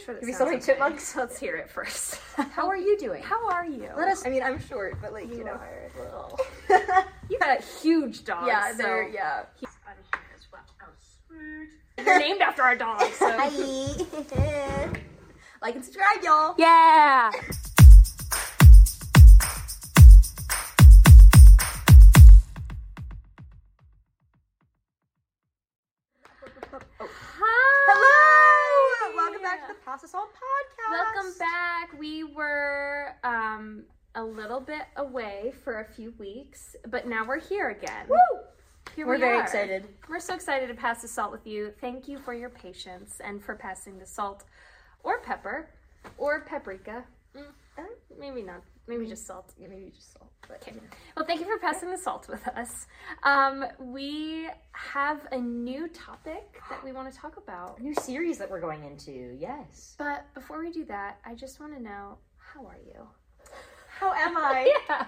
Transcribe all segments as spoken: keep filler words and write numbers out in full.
sure that Can we sounds celebrate okay. chipmunks? Let's hear it first. How are you doing? How are you? Let us. I mean, I'm short, but like you, You know. are little. You got a huge dog. Yeah, so they're yeah. he's out of here as well. Oh, sweet. You're named after our dog, so. Hi. Like and subscribe, y'all. Yeah. Oh. Hi. Hello. Welcome back to the Pass Us All podcast. Welcome back. We were um a little bit away for a few weeks, but now we're here again. Woo! Here We're we very are. excited. We're so excited to pass the salt with you. Thank you for your patience and for passing the salt or pepper or paprika. Mm, uh, maybe not. Maybe just salt. Yeah, maybe just salt. But, Okay. you know. Well, thank you for passing the salt with us. Um, we have a new topic that we want to talk about. A new series that we're going into. Yes. But before we do that, I just want to know, how are you? How am I? Yeah.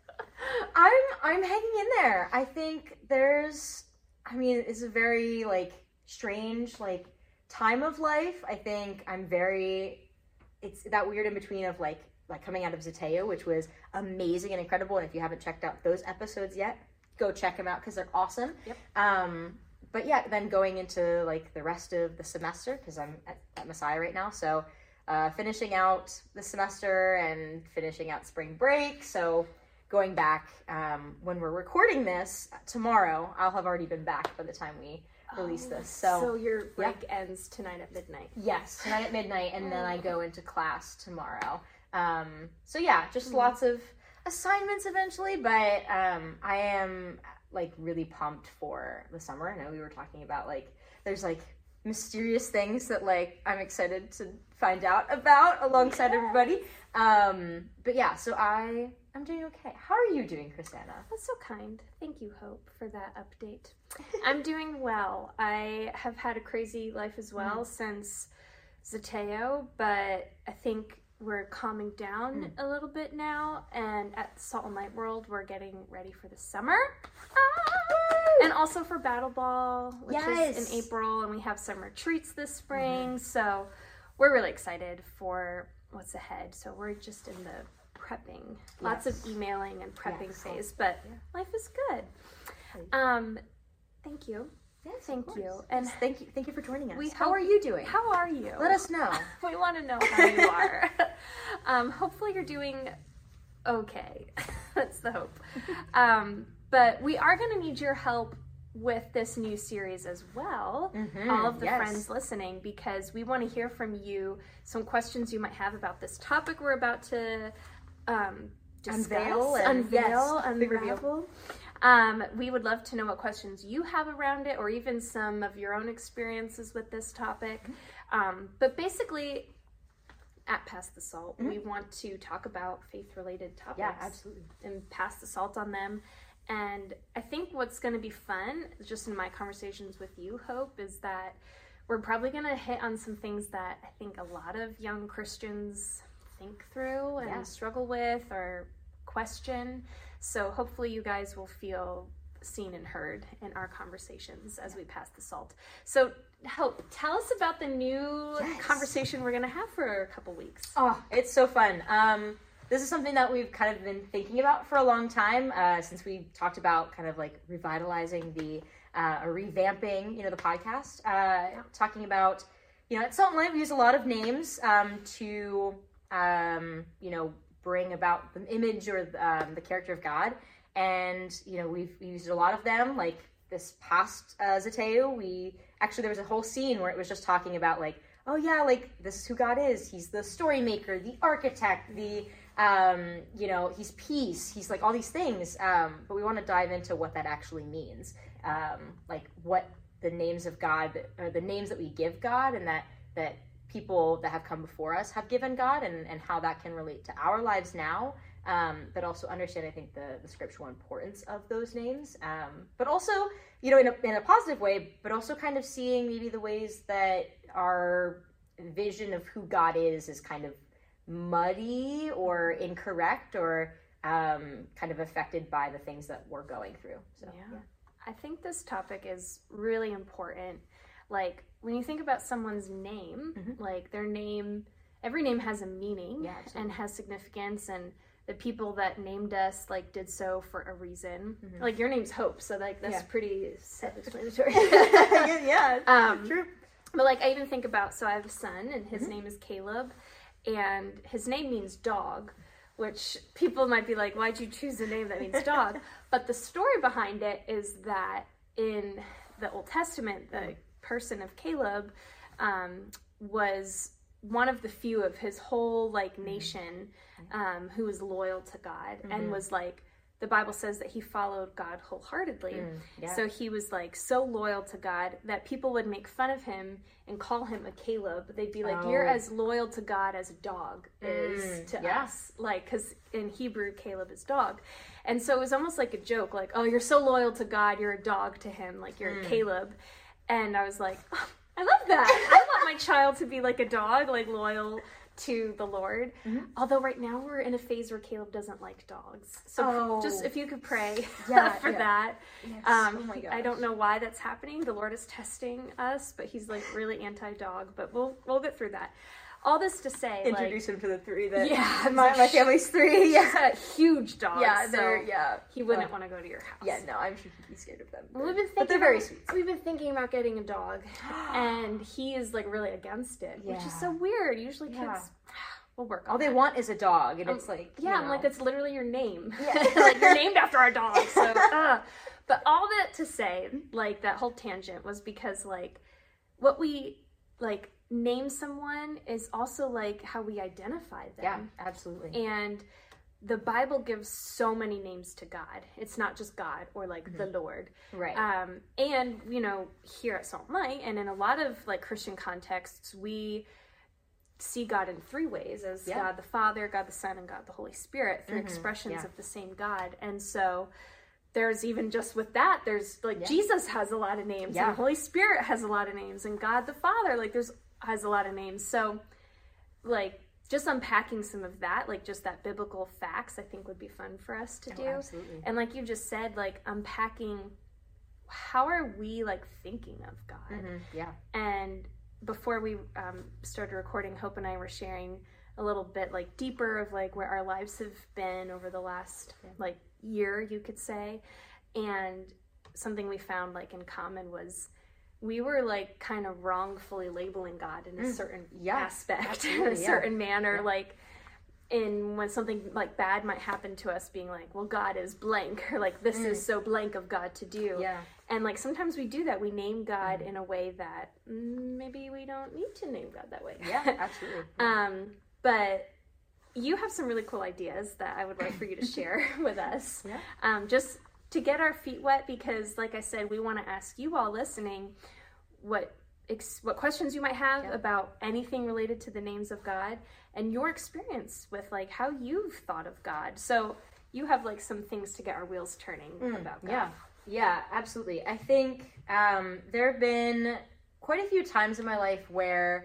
I'm I'm hanging in there. I think there's I mean, it's a very like strange like time of life. I think I'm very it's that weird in between of like like coming out of Zateo, which was amazing and incredible. And if you haven't checked out those episodes yet, go check them out because they're awesome. Yep. Um but yeah, then going into like the rest of the semester because I'm at, at Messiah right now. So uh finishing out the semester and finishing out spring break. So going back, um, when we're recording this tomorrow, I'll have already been back by the time we release this. So, So your break ends tonight at midnight. yes, tonight at midnight, and then I go into class tomorrow. Um, so yeah, just Mhm. lots of assignments eventually, but um, I am like really pumped for the summer. I know we were talking about like there's like mysterious things that like I'm excited to find out about alongside Yeah. everybody. Um, but yeah, so I I'm doing okay. How are you doing, Chrisanna? That's so kind. Thank you, Hope, for that update. I'm doing well. I have had a crazy life as well since Zateo, but I think we're calming down Mm. a little bit now. And at Salt and Light World, we're getting ready for the summer. Ah! And also for Battle Ball, which Yes. is in April, and we have some retreats this spring. So we're really excited for what's ahead. So we're just in the prepping, lots Yes. of emailing and prepping Yes. phase, but Yeah. life is good. Great. Um, thank you. Yes, of Thank course. you. And Yes, thank you. Thank you for joining us. we How hope- are you doing? How are you? Let us know. We want to know how you are. um, hopefully you're doing okay. That's the hope. Um, but we are going to need your help with this new series as well, Mhm, all of the yes. friends listening, because we want to hear from you some questions you might have about this topic we're about to um, discuss, Unveil and- unveil, yes, big reveal. unravel. Um, we would love to know what questions you have around it, or even some of your own experiences with this topic. Um, but basically, at Pass the Salt, Mhm. we want to talk about faith-related topics Yeah, absolutely. and pass the salt on them. And I think what's going to be fun, just in my conversations with you, Hope, is that we're probably going to hit on some things that I think a lot of young Christians think through and Yeah. struggle with or question. So hopefully you guys will feel seen and heard in our conversations as we pass the salt. So Hope, tell us about the new Yes. conversation we're going to have for a couple weeks. Oh, it's so fun. Um, this is something that we've kind of been thinking about for a long time, uh, since we talked about kind of like revitalizing the, uh, or revamping, you know, the podcast, uh, talking about, you know, at Salt and Light, we use a lot of names, um, to, um, you know, bring about the image or, um, the character of God. And, you know, we've used a lot of them, like this past, uh, Zateo, we, actually there was a whole scene where it was just talking about like, oh yeah, like this is who God is. He's the story maker, the architect, the, um, you know, he's peace. He's like all these things. Um, but we want to dive into what that actually means. Um, like what the names of God, or the names that we give God, and that, that people that have come before us have given God, and, and how that can relate to our lives now. Um, but also understand, I think, the, the scriptural importance of those names. Um, but also, you know, in a, in a positive way, but also kind of seeing maybe the ways that our vision of who God is is kind of muddy or incorrect, or um, kind of affected by the things that we're going through. So, Yeah. I think this topic is really important. like when you think about someone's name, Mhm. like their name, every name has a meaning Yeah, absolutely. and has significance, and the people that named us like did so for a reason. Mhm. Like your name's Hope, so like that's Yeah. pretty self-explanatory. yeah, um, true. But like I even think about, so I have a son and his Mhm. name is Caleb, and his name means dog, which people might be like, why'd you choose a name that means dog? But the story behind it is that in the Old Testament, the person of Caleb um, was one of the few of his whole like nation um, who was loyal to God Mhm. and was like, the Bible says that he followed God wholeheartedly. Mm, yeah. So he was like so loyal to God that people would make fun of him and call him a Caleb. They'd be like, Oh. you're as loyal to God as a dog is Mm, to yeah. us. Like, because in Hebrew, Caleb is dog. And so it was almost like a joke, like, oh, you're so loyal to God, you're a dog to him, like you're Mm. a Caleb. And I was like, oh, I love that. I want my child to be like a dog, like loyal to the Lord. Mhm. Although right now we're in a phase where Caleb doesn't like dogs. So Oh. just if you could pray Yeah, for yeah. that. Yes. Um, oh my he- gosh. I don't know why that's happening. The Lord is testing us, but he's like really anti-dog, but we'll we'll get through that. All this to say, Introduce him to the three that Yeah, my, my family's three. like, Yeah, he's a huge dog. yeah, so they're yeah. he wouldn't Uh, want to go to your house. Yeah, no, I'm sure he'd be scared of them. Well, we've been thinking but they're very about- sweet. We've been thinking about getting a dog, and he is like really against it, which is Yeah. so weird. Usually kids Yeah. will work on All they that. want is a dog, and Um, it's like Yeah, you I'm like, know. that's literally your name. Yeah. Like, you're named after our dog. So, uh. But all that to say, like, that whole tangent was because, like, what we, like, name someone is also, like, how we identify them. Yeah, absolutely. And the Bible gives so many names to God. It's not just God or, like, Mm-hmm. the Lord. Right. Um, and, you know, here at Salt and Light, and in a lot of, like, Christian contexts, we see God in three ways, as Yeah. God the Father, God the Son, and God the Holy Spirit, three Mhm, expressions yeah. of the same God. And so there's even just with that, there's like Yeah. Jesus has a lot of names, Yeah. and the Holy Spirit has a lot of names, and God the Father, like there's has a lot of names. So like just unpacking some of that, like just that biblical facts, I think would be fun for us to Oh, do. absolutely. And like you just said, like unpacking how are we like thinking of God? Mhm, yeah. And before we um, started recording, Hope and I were sharing a little bit like deeper of like where our lives have been over the last Yeah. like year, you could say. And something we found like in common was we were like kind of wrongfully labeling God in a Mm, certain yeah, aspect, in a absolutely, yeah. certain manner, Yeah. like in when something like bad might happen to us, being like, well, God is blank, or like this Mm. is so blank of God to do. Yeah. And like sometimes we do that. We name God Mhm. in a way that mm, maybe we don't need to name God that way. Yeah, absolutely. um, but you have some really cool ideas that I would like for you to share with us. Yeah. Um, just to get our feet wet, because like I said, we want to ask you all listening what ex- what questions you might have Yeah. about anything related to the names of God and your experience with like how you've thought of God. So you have like some things to get our wheels turning Mm, about God. yeah. Yeah, absolutely. I think um, there have been quite a few times in my life where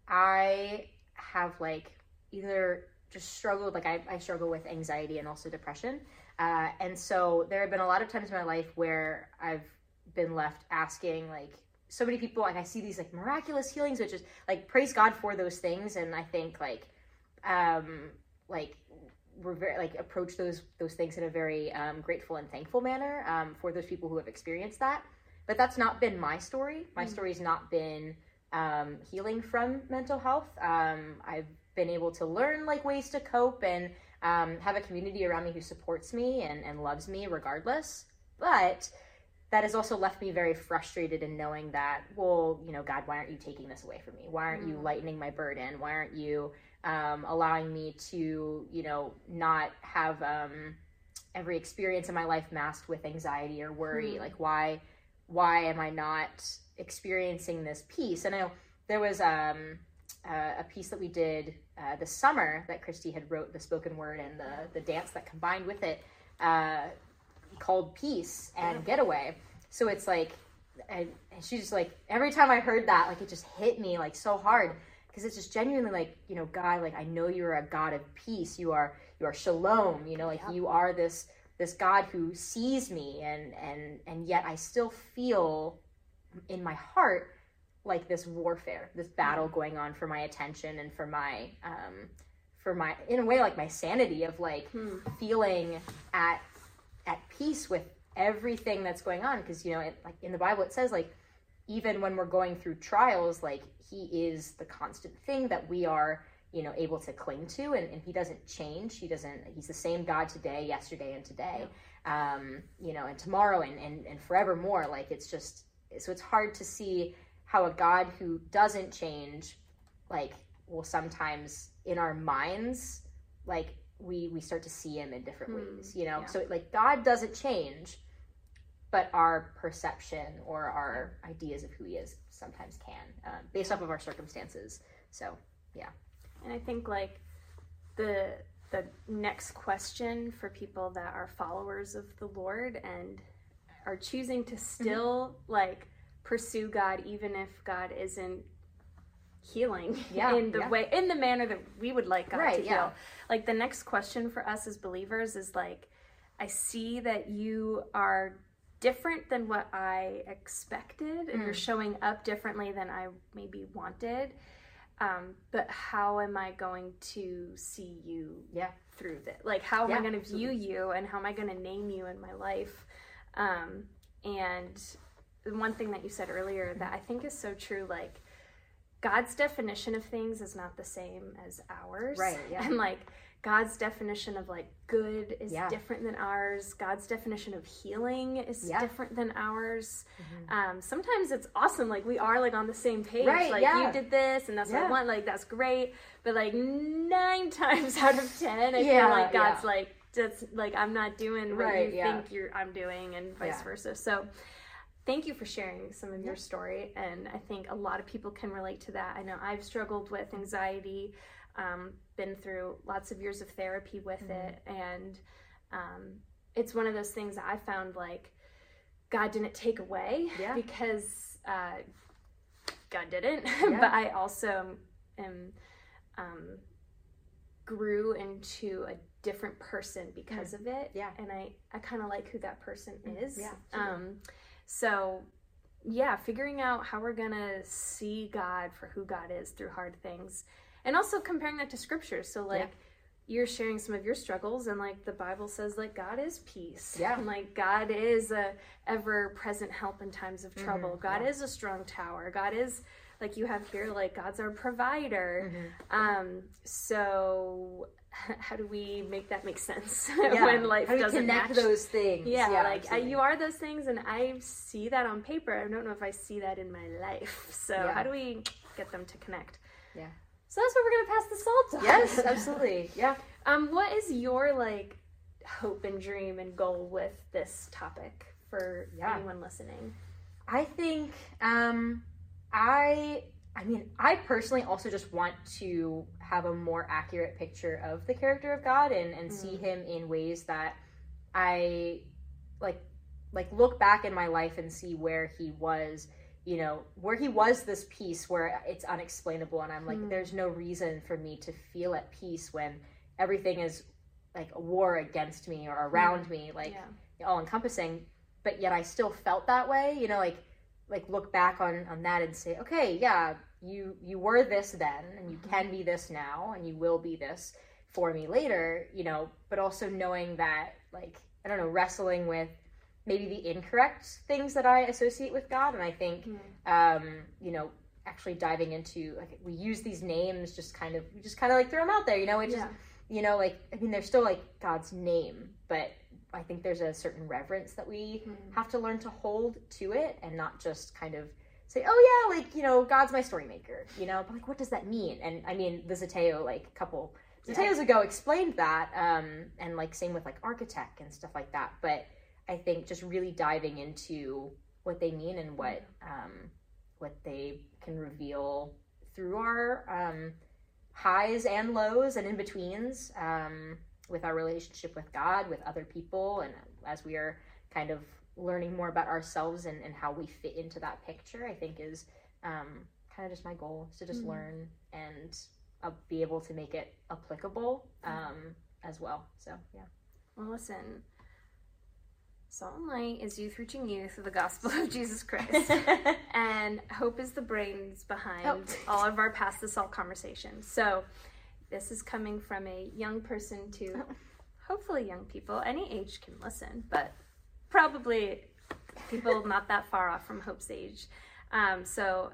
I have like either just struggled, like I, I struggle with anxiety and also depression. Uh, and so there have been a lot of times in my life where I've been left asking like so many people, like I see these like miraculous healings, which is like praise God for those things. And I think like, um, like we're very like approach those those things in a very um, grateful and thankful manner um, for those people who have experienced that. But that's not been my story. My Mm. story's not been um, healing from mental health. Um, I've been able to learn like ways to cope and um, have a community around me who supports me and, and loves me regardless. But that has also left me very frustrated in knowing that, well, you know, God, why aren't you taking this away from me? Why aren't you Mm. lightening my burden? Why aren't you um, allowing me to, you know, not have um, every experience in my life masked with anxiety or worry? Hmm. Like, why, why am I not experiencing this peace? And I know there was um, uh, a piece that we did uh, this summer that Christy had wrote, the spoken word and the the dance that combined with it, uh, called Peace and Yeah. Getaway. So it's like, and, and she just like, every time I heard that, like it just hit me like so hard. Because it's just genuinely like, you know, God, like I know you're a God of peace. You are, you are shalom. You know, like Yep. you are this this God who sees me, and and and yet I still feel in my heart like this warfare, this battle going on for my attention and for my, um, for my, in a way, like my sanity of like hmm. feeling at, at peace with everything that's going on. Cause you know, it, like in the Bible, it says like, even when we're going through trials, like he is the constant thing that we are, you know, able to cling to, and, and he doesn't change. He doesn't, he's the same God today, yesterday, and today, yeah. um, you know, and tomorrow and, and, and forevermore. Like it's just, so it's hard to see how a God who doesn't change, like, will sometimes in our minds, like we, we start to see him in different mm, ways, you know? Yeah. So like God doesn't change, but our perception or our ideas of who he is sometimes can, uh, based off of our circumstances. So, yeah. And I think like the the next question for people that are followers of the Lord and are choosing to still mm-hmm. like pursue God, even if God isn't healing yeah, in the yeah. way, in the manner that we would like God right, to heal. Yeah. Like the next question for us as believers is like, I see that you are different than what I expected, and mm. you're showing up differently than I maybe wanted. Um, but how am I going to see you yeah. through that? Like, how am yeah, I going to view you, and how am I going to name you in my life? Um, and one thing that you said earlier that I think is so true, like, God's definition of things is not the same as ours. Right, yeah. And, like, God's definition of, like, good is yeah. different than ours. God's definition of healing is yeah. different than ours. Mm-hmm. Um, sometimes it's awesome. Like, we are, like, on the same page. Right, like, yeah. you did this, and that's yeah. what I want. Like, that's great. But, like, nine times out of ten, I yeah, feel like God's, yeah. like, that's, like, I'm not doing what right, you yeah. think you're I'm doing, and vice yeah. versa. So, thank you for sharing some of yeah. your story, and I think a lot of people can relate to that. I know I've struggled with anxiety, um, been through lots of years of therapy with mm-hmm. it, and um, it's one of those things that I found like God didn't take away yeah. because uh, God didn't, yeah. but I also am um, grew into a different person because mm. of it, yeah. and I, I kind of like who that person is. Yeah, um, so yeah, figuring out how we're gonna see God for who God is through hard things, and also comparing that to scripture. So like yeah. you're sharing some of your struggles, and like the Bible says like God is peace, yeah, and like God is a ever-present help in times of trouble. Mm-hmm. God yeah. is a strong tower. God is, like you have here, like God's our provider. Mm-hmm. Um, so how do we make that make sense yeah. when life how do doesn't connect match those things? Yeah, yeah like I, you are those things, and I see that on paper. I don't know if I see that in my life. So yeah. how do we get them to connect? Yeah. So that's what we're gonna pass the salt on. Yes, absolutely. Yeah. Um, what is your like hope and dream and goal with this topic for yeah. anyone listening? I think um, I. I mean, I personally also just want to have a more accurate picture of the character of God and, and mm. see him in ways that I like, like look back in my life and see where he was, you know, where he was this peace where it's unexplainable. And I'm like, mm. there's no reason for me to feel at peace when everything is like a war against me or around mm. me, like yeah. all encompassing, but yet I still felt that way, you know, like, like look back on, on that and say, okay, yeah, you, you were this then, and you can be this now, and you will be this for me later, you know, but also knowing that, like, I don't know, wrestling with maybe the incorrect things that I associate with God. And I think, mm. um, you know, actually diving into, like, we use these names just kind of, we just kind of like throw them out there, you know, it just, yeah. you know, like, I mean, they're still like God's name, but I think there's a certain reverence that we mm. have to learn to hold to it, and not just kind of say, oh yeah, like, you know, God's my story maker, you know, but like, what does that mean? And I mean, the Zeteo, like a couple Zeteos yeah. ago explained that, um, and like same with like architect and stuff like that. But I think just really diving into what they mean and what, um, what they can reveal through our, um, highs and lows and in-betweens, um, with our relationship with God, with other people, and as we are kind of learning more about ourselves and, and how we fit into that picture, I think is um, kind of just my goal, is to just mm-hmm. learn and uh, be able to make it applicable um, as well. So, yeah. Well, listen, Salt and Light is youth reaching youth of the gospel of Jesus Christ. And Hope is the brains behind oh. all of our Pass the Salt conversations. So this is coming from a young person to oh. hopefully young people. Any age can listen, but probably people not that far off from Hope's age. Um, so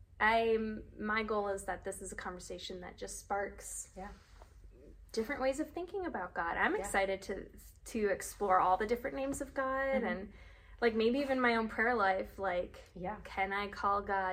I'm, my goal is that this is a conversation that just sparks yeah. different ways of thinking about God. I'm yeah. excited to to explore all the different names of God mm-hmm. and like maybe even my own prayer life. Like, yeah. can I call God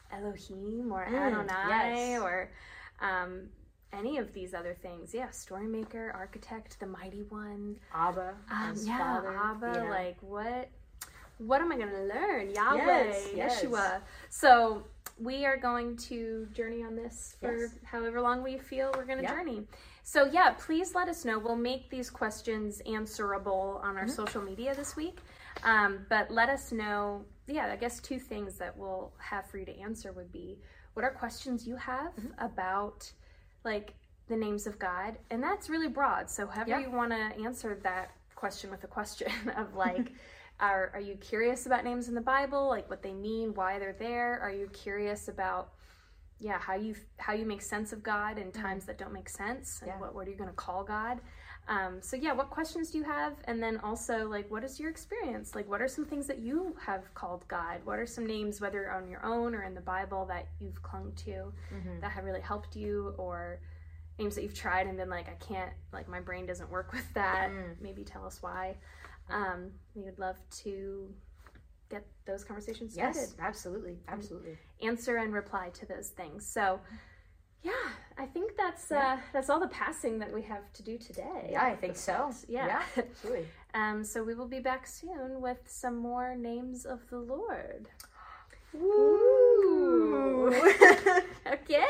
Elohim or mm, Adonai yes. or um, any of these other things? Yeah, story maker, architect, the mighty one, Abba, um, as yeah, Father, Abba. you know. Like what? What am I going to learn? Yahweh, yes, yes. Yeshua. So we are going to journey on this for yes. however long we feel we're going to yeah. journey. So yeah, please let us know. We'll make these questions answerable on our mm-hmm. social media this week. Um, but let us know, yeah, I guess two things that we'll have for you to answer would be, what are questions you have mm-hmm. about like the names of God? And that's really broad. So however yeah. you want to answer that question with a question of like, Are are you curious about names in the Bible, like what they mean, why they're there? Are you curious about, yeah, how you how you make sense of God in times mm. that don't make sense? And yeah. what, what are you going to call God? Um, so yeah, what questions do you have? And then also, like, what is your experience? Like, what are some things that you have called God? What are some names, whether on your own or in the Bible, that you've clung to mm-hmm. that have really helped you, or names that you've tried and been like, I can't, like, my brain doesn't work with that. Mm. Maybe tell us why. Um, we would love to get those conversations started. Yes, absolutely, absolutely. And answer and reply to those things. So, yeah, I think that's yeah. uh, that's all the passing that we have to do today. Yeah, I think so. Yeah, yeah absolutely. um, so we will be back soon with some more names of the Lord. Woo! Okay.